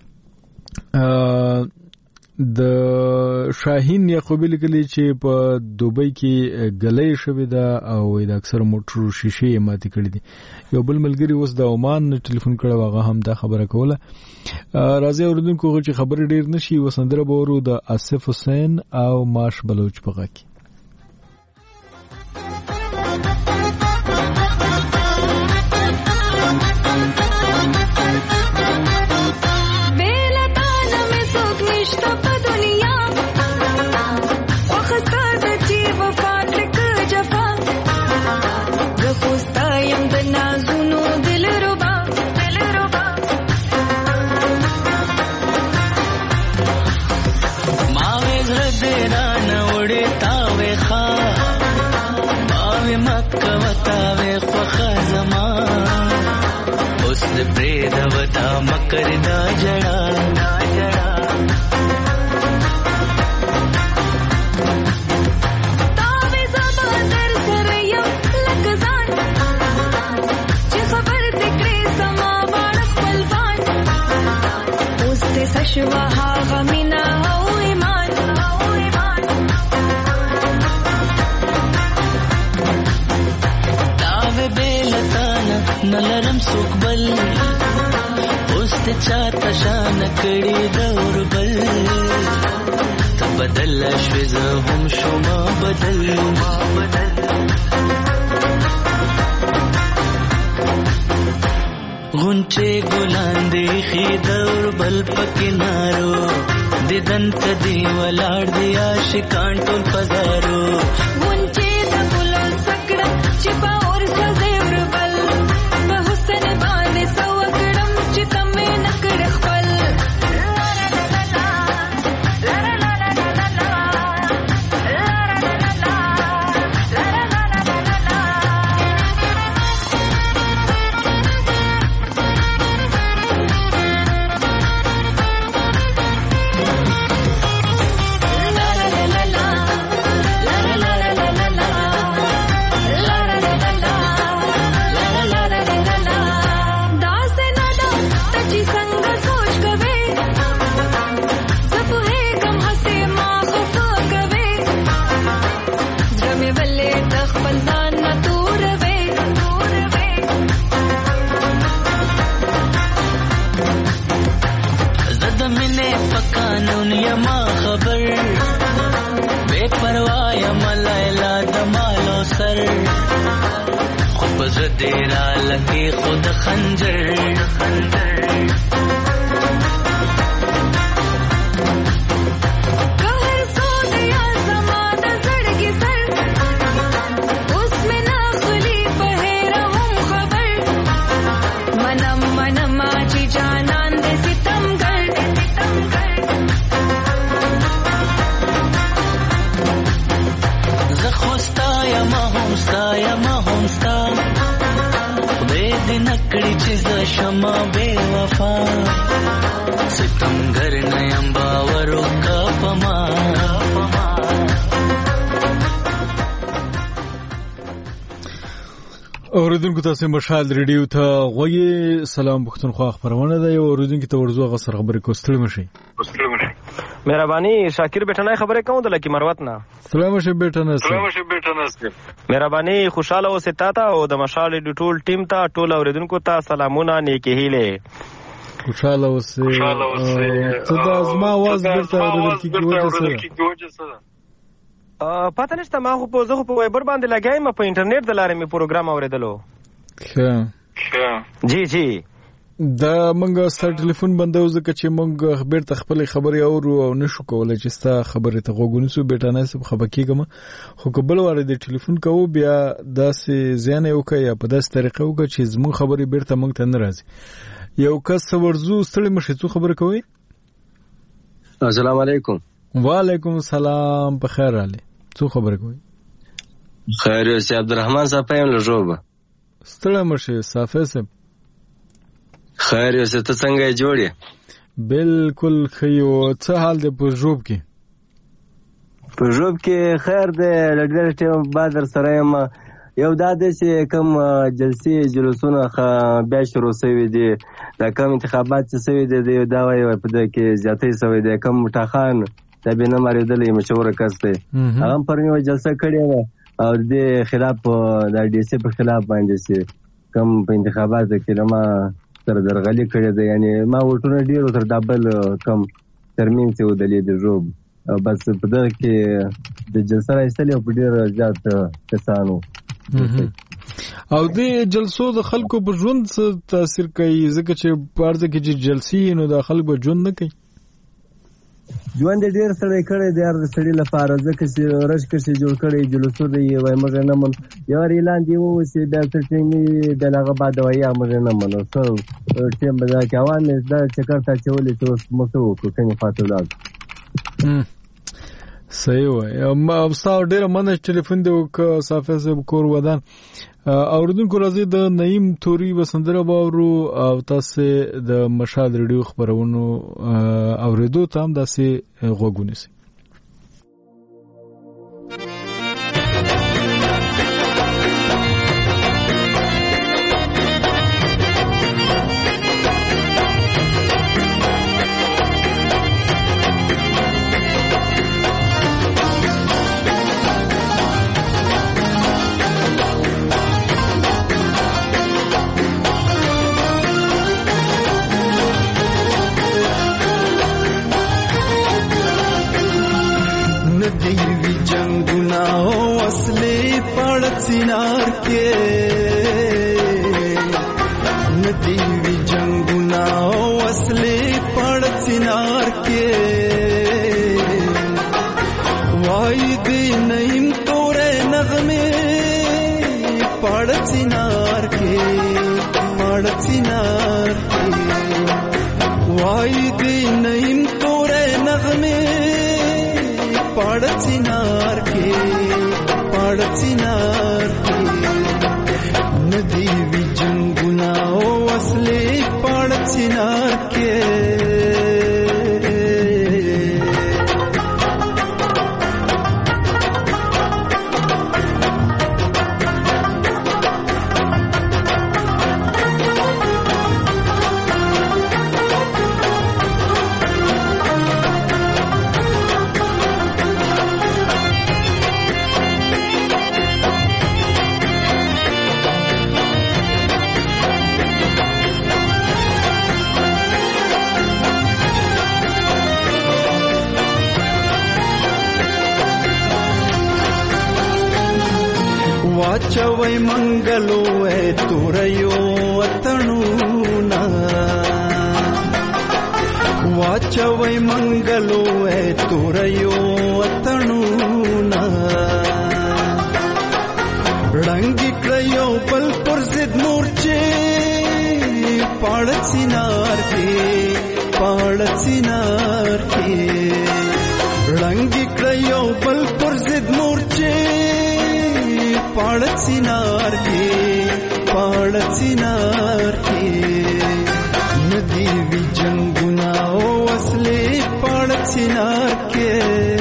د شاهین یعقوبی لیکلی چې په دوبۍ کې غلې شوې ده او د اکثر موټرو شیشې ماتې کړې دي. یو بل ملګری اوس د عمان ټلیفون کړو هغه هم دا خبره کوله. راځي اوردونکو چې خبر ډیر نشي وسندره بورو د آصف حسین او ماش بلوچ په غږ کې. مکر دا جڑا تاوی زبادر سریم لگزان چی خبر تکری سما بارخ بلوان اوست سشوها غمینا او ایمان تاوی بیلتانا نلرم سوک بل چاته شان کړي دور بل ته بدل شوي زه هم شوما بدل غونچه ګلان دی خې دور بل پکینارو دیدن ته دی ولاړ دی عاشقان ټول پزارو غونچه د ګلو سکړه چې په اور سزه ور بل په حسن باندې سو کړم چې la la la la زدیرا لکی خود خنجر نکړی چې ز شمع بے وفا ستمګر نیم باور وکا پما اوریدونکو تاسو مشال ریډیو ته غوږی سلام پښتونخوا خبرونه ده یو اوریدونکو ته ورزو غسر خبرې کوستل مشي مهرباني شاکر بیٹنای خبرې کوم د لکی مروت نه سلام شه بیٹنه مهرباني خوشاله اوسه تا ته او د مشال د ټول ټیم ته ټول اوریدونکو ته سلامونه نیکی هیله خوشاله اوسه ته د ازما आवाज ورته اوریدل کیږي پته نشته ما خو په زغه په وایبر باندې لګایم په انټرنیټ د لارې می پروګرام اوریدلو جی دا منګه ستاسو ټلیفون بندو ځکه چې منګه خبر ته خپل خبري اورو او نشو کولای چې ستا خبره ته غوګونسو بیٹانه سب خبرکیګم خو قبل واره د ټلیفون کوو بیا داسې زیان یو کوي په داسې طریقه وکړي چې زمو خبري بیرته منګ ته ناراضي یو کس ورزو ستړي مشي څو خبره کوي السلام علیکم وعلیکم السلام بخیر علي څو خبره کوي خیر یوسف عبدالرحمن صاحب پېم لږوبه ستړي مشي صافه سم خیر یوسف ته څنګه جوړې بالکل خيو څه حال دی په جوب کې خیر دی لګر ټیم بادر سره ما یو د دې کم جلسې جلوسونه بیا شروع شوي دي دا کم انتخابات چې شوي دي دا وایي په دې کې زیاتې شوي دي کم مټاخان دا به نه مریدلې مشور کس دی هغه پر یو جلسه کړې او د خلاف د ډي سي په خلاف باندې چې کم په انتخابات کې لمه تر درغلي کړې ده یعنی ما وټونه ډیرو تر دبل کم ترمیم څه ودلې د جوب بس په دغه کې د جلسه راځلې په ډیر زیات کسانو او د جلسو د خلکو په ژوند څه تاثیر کوي ځکه چې پارځه کې چې جلسې نو د خلکو ژوند نه کوي ژوند ډیر سړی کړی دی د سړی لپاره ځکه چې رش کې جوړ کړی جلسو دی وای مګ نه من یو اعلان دی وو چې د ټینګي د لغه بعد وای مګ نه منو څو ټیم بدا کې اوان دا چکر تا چولې ته مسو کو کني فاطمه صحیح وای ما اوساو ډیر منځ ټلیفون دی او صافه سب کور ودان اوردونکو راځي د نعیم توري وسندره باورو او تاسو د مشال ریډیو خبرونو اوریدو تام داسې غوګونی سي सिनार के नदी भी जंगुना असले पड़ सिनार के वायदे नईम तोरे नगमे पड़ सिनार के वायदे नईम तोरे नगमे पड़ सिनार के नदी भी जंगुना असले पड़ चिनार के واچوي منګلو توريو وطنونه واچوي منګلو توريو وطنونه رنگ کړیو بل پر ضد مورچه پاړت سینار کې رنگ کړیو بل پر ضد مورچه پاړت سینار کې ندی وی جنگنا او اصلي پاړت سینار کې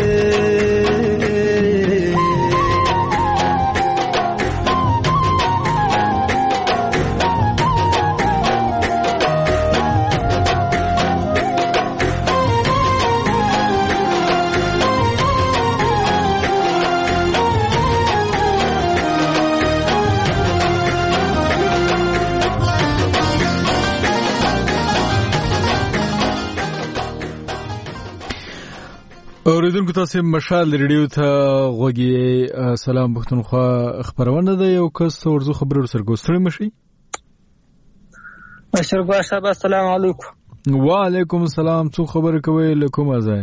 اوریدونکو تاسو مشال ریډیو ته غوږی سلام پښتونخوا خبرونه ده یو کس ورزو خبرو سره ګوستړی مشي اشرګوا صاحب السلام علیکم وعلیکم السلام څو خبر کوي لکم ازای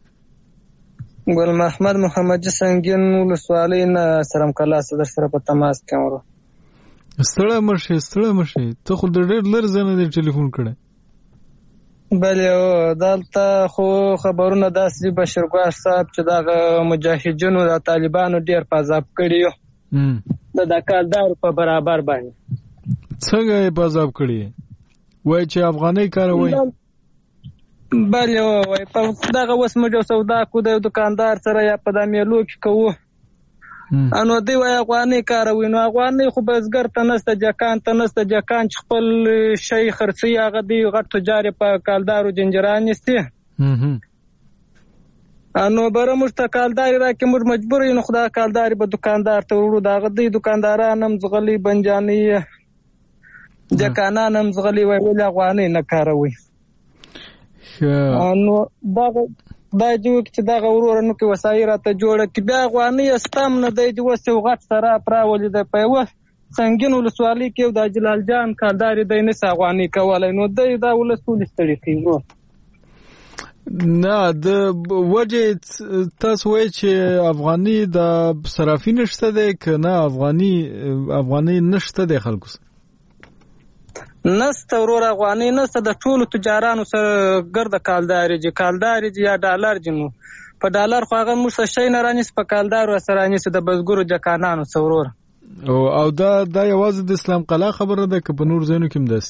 ګل محمد محمد سنگین ولسوالۍ نه سرم کلا صدر سره په تماس کې ورو ستړی مشه ته خو ډېر لر زنه د ټلیفون کړه بله دلته خو خبرونه داسې بشرګوار صاحب چې دغه مجاهدینو د طالبانو ډیر پازاب کړي د کالدارو په برابر باندې څنګه یې پازاب کړي وای چې افغاني کاروي بله وای په دغه وس مجو سودا کو د دکاندار سره یا په د میلو کې کوو انو دی وای افغاني کاروي نو افغاني خو بزګر ته نسته جکان خپل شي خرڅي هغه دی غټ تجار په کالدارو جنجران نسته انو بره مستقالدار راکې موږ مجبور یو خدای کالدار به دکاندار ته ورو داغه دی دکانداران هم زغلی بنجانی جکانان هم زغلی وای ول افغاني نه کاروي انو دا جو چې دا غوړور نو کې وسایره ته جوړه کې بیا افغاني استم نه دی چې وسو غټ سره پراولې د په سنگین ولسوالۍ کې د جلال جان کالدار دی نه افغاني کولای نو دی دا ولسول ستړي کیږي نه د وجه تاسو وایي چې افغاني د صرافي نشته دی کنه افغاني نشته دی خلکو نسته ورور افغاني نسته د ټولو تجارانو سره ګرد کالداري یا ډالر جنو په ډالر خو هغه موږ شي نه رانیس په کالدارو سره رانیس د بزګرو جکانانو سورور او دا یوازې د اسلام قلا خبره ده که په نور ځینو کې هم ده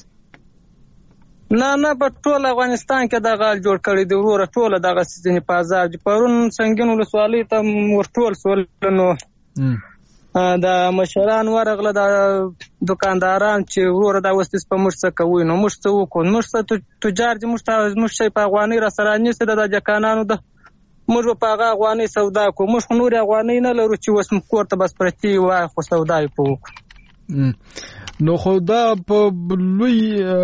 نه په ټول افغانستان کې د غال جوړ کړی دی ورور ټول دغه سيزني بازار پرون سنگین ولسوالۍ ته ورټول سولنو دا مشران ورغله د دکانداران چې ورور دا وستس په مرسته کوي نو مرسته وکړو مرسته تجار چې مرسته په افغاني را سره نيسته د جکانانو د موږ په هغه افغاني سودا کو موږ نور افغاني نه لرو چې وسم کوړه بس پرتی وای خو سودای په نو خدا په لوی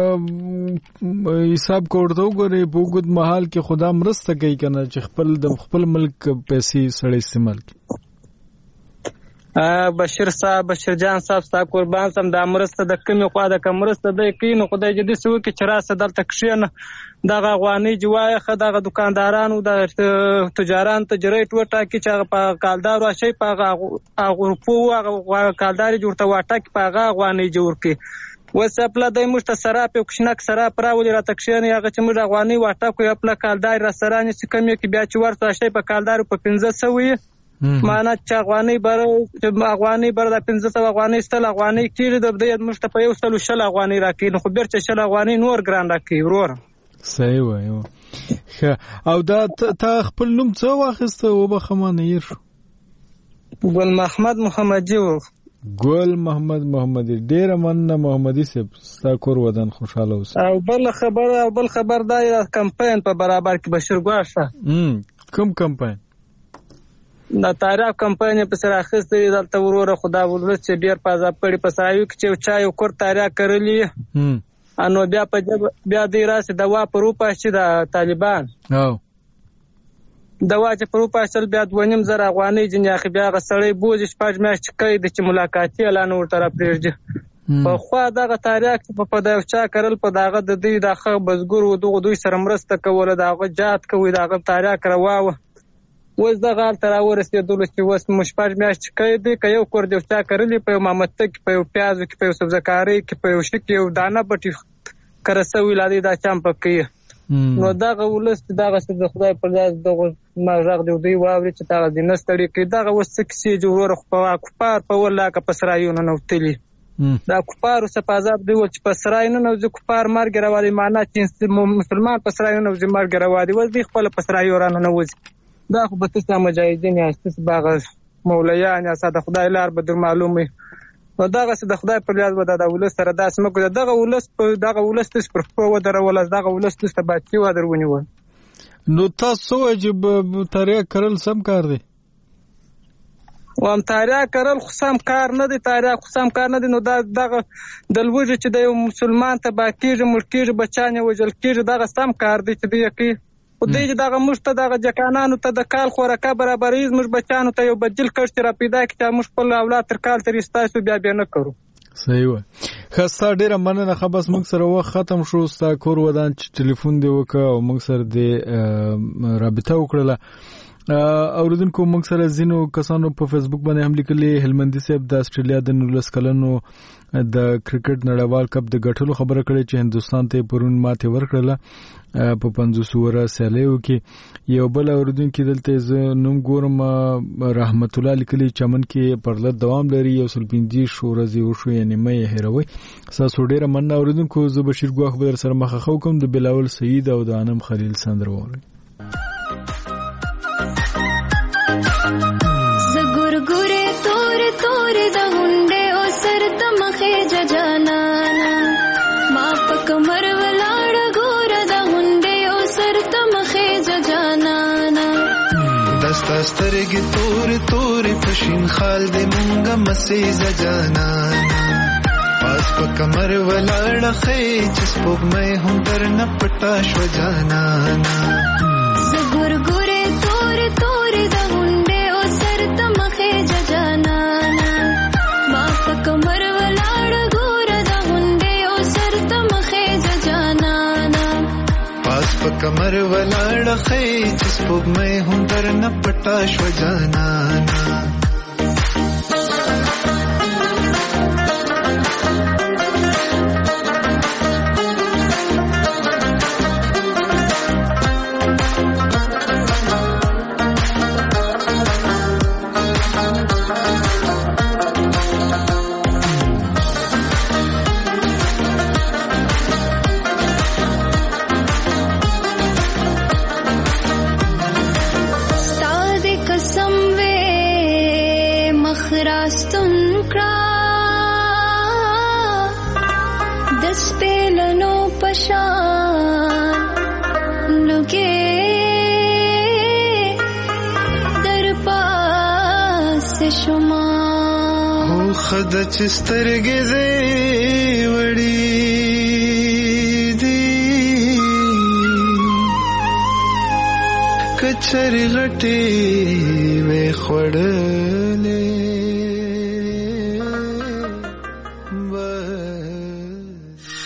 حساب کوړته وګوري په وګد محل کې خدا مرسته کوي کنه چې خپل ملک پیسې سړی استعمال کوي بشیر جان صاحب قربان سم د امرسته د کمی خوا د کمرسته د کینو خدای جدي سو کې چراسه دلته کښینه دغه افغاني جوای خدغه دکاندارانو د تجاران تجریت وټا کې چې په کالدارو شي په اغورپو کالداري جوړته واټا کې په افغاني جوړ کې وسپله د مشت سره په کښنک سره پراولي را تکښینه هغه چې موږ افغاني واټا کو خپل کالدار را سره نس کمی کې بیا چې ورته شي په کالدارو په 1500 معنا چې افغاني بر د 1500 افغاني ستل افغاني کېږي د دې مشته په یو سل شل افغاني راکې نو خو بیرته شل افغاني نور ګران راکې ورور صحیح وایو او دا تا خپل نوم څه واخسته و به خمانه ير شو ګل محمد محمدي و ګل محمدي ډېر مننه محمدي صاحب ستا کور ودان خوشاله اوسه او بل خبر دا کمپاین په برابر کې بشیر ګواشه کوم کمپاین دا تاریخ کمپاین په سره اخیسته دلته وروره خدا ولر چې ډیر پازاب کړي په سایو کې چې چا یو کور تاریخ کړلی انو بیا دی راسه دوا په روپا چې د طالبان دوا چې په روپاشل بیا 2.5 افغانۍ ځینې اخی بیا هغه سړی بوځي 6 میاشتې قید چې ملاقاتي اعلان ورته راپرېږدي. په خوا دغه تاریاک چې په دا چا کرل په دغه د دوی دغه بزګر و دغه دوی سره مرسته کوله دغه جات کوي دغه تاریاک راواوه. اوس دغه حال ته راورسېدلو چې اوس مو 6 میاشتې قید دی که یو کور د چا کرلې په یو مامته کې په یو پیازو کې په یو سبزکارۍ کې په یو شي کې یو دانه بټي کره سوي لادي دا چم پکې نو دغه ولس دغه څه د خدای په لاس دغه ماغ دی دوی واوري چې دغه د نستړي کې دغه وس کسي جوړ خو کفار په ولا کا پسرایونه نو تلی دا کفار او سپازاب دی چې پسرایونه نو ځ کفار مرګ راوړي معنا چې مسلمان پسرایونه نو ځ مرګ راوړي ول دی خپل پسرایونه نو وځي دا خو به تاسو مجاهدین یاست باغ مولیان یا صد خدای لار به در معلومه نو دغه څه د خدای په لاس ودا د ولس سره داس مګو دغه ولس پر په ودرول دغه ولس ته باچی و درونی و. نو تاسو واجب تاریخ کرل سم کار دی وام تاریخ کرل خو سم کار نه دی تاریخ خو سم کار نه دی نو دغه د لوجه چې د مسلمان ته باکیږي ملکیږي بچانه وجل کیږي دغه سم کار دی چې دی کی او دې دغه مشته دغه جکانانو ته د کال خورکه برابرې زموږ بچانو ته یو بدل کړ چې را پیدا کړي چې موږ خپل اولاد تر کال تر استاسو بیا نه کړو. صحیح و. خاصه ډیره مننه خبرس موږ سره وخت ختم شو ستا کور ودان چې ټلیفون دی وکړه او موږ سره د رابطه وکړه. اوریدونکو موږ سره زینو کسانو په فیسبوک باندې هم لیکلي هلمندي صاحب د استرالیا د 19 کلنو د کرکټ نړیوال کپ د ګټلو خبره کړې چې هندستان ته پرون ماته ورکړله په 500 ور سیالیو کې. یو بل اوریدونکو دلته ز نوم ګورم رحمت الله لیکلي چمن کې پرلط دوام لري یو سلپیندي شورزي وشو یعنی مې هروي تاسو ډیره مننه اوریدونکو زه بشیر ګواخ به سره مخه کوم د بلاول سعید او د انم خلیل سندر ووري. زګورګورې تور تور د هونډې او سر ته مخې ججانانا ما پک مر ولاړ ګور د هونډې او سر ته مخې ججانانا دستا سترګې تور تور پښین خال دې مونږه مسې ججانانا پاس پک مر ولاړ خې چې سپوږمۍ هم در نه پټا شو جانانا زګورګورې تور تور د کمر ولاړ ګور د غونډې او سر ته مخې جانانا پاس په کمر ولاړ خې چې سپوږمۍ هم در نه پټا شو جانانا خد چې سترګې دې وړې دي کچرې غټې وې خوړلې